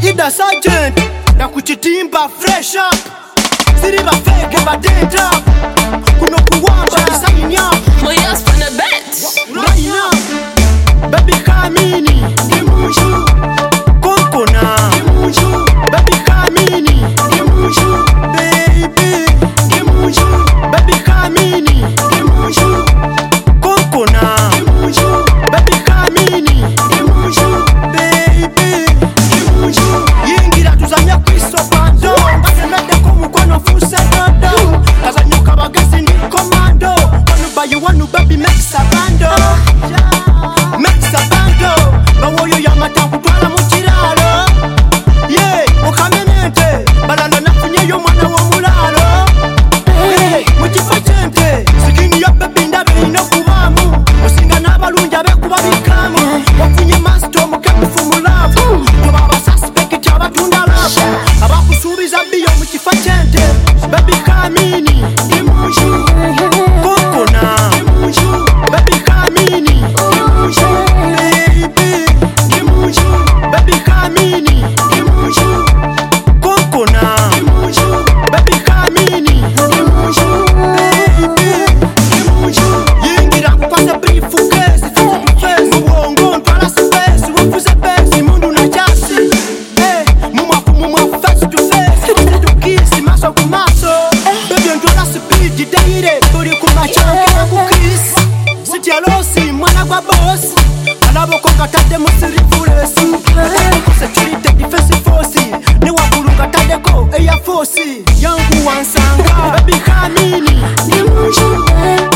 Ida Sergeant na kuchitimba fresh up. Siri ba fake ba data. Kuno kuwamba sign up. My ass on the bet. Right now. Baby Kamini, Dimushu. Kokona, Dimushu. Baby Kamini, Dimushu. Baby, Dimushu. Baby Kamini, Dimushu. Kokona, Dimushu. Baby Kamini, Dimushu. Baby, Dimushu. Yingira tuzamya kwiso bando. Basemede ko mukono fuse dodo. Kazanyuka bagezi ni komando. Wanu bayi wanu baby make sabando. Make sabando. Bawoyo ya matangu twala mukiralo. Yeah, ukamenente. Balalo nafunye yo mwana wo mulalo. Hey, mukifachente. Sikini ya baby ndabe ino kubamu. Musinga n'abalungi abekuba bikamu. Wafunye master mukebufu mulavu. Tubaba suspect abatunda lavu. Abakusubiza biyo mukifachente. Baby Kamini, Dimushu. Kokona, Dimushu. Baby Kamini, Dimushu. Baby, Dimushu. Baby Kamini, Dimushu. Kokona, Dimushu. Baby Kamini, Dimushu. Baby, Dimushu. Yingira kukwase brief case, face to face. Uongo ntwala space, wafuze base, mundu na chasi. Muma face to face, to kiss, maso ku maso. Baby ntwala speed, daire, turi ku machanke na ku kiss. Siti alosi, mwana kwa boss. Alaboko katade musiri fulesi. Katade ko security defense force. Ni wakulu katade ko air force. Yangu wansanga. Baby Kamini, Dimushu.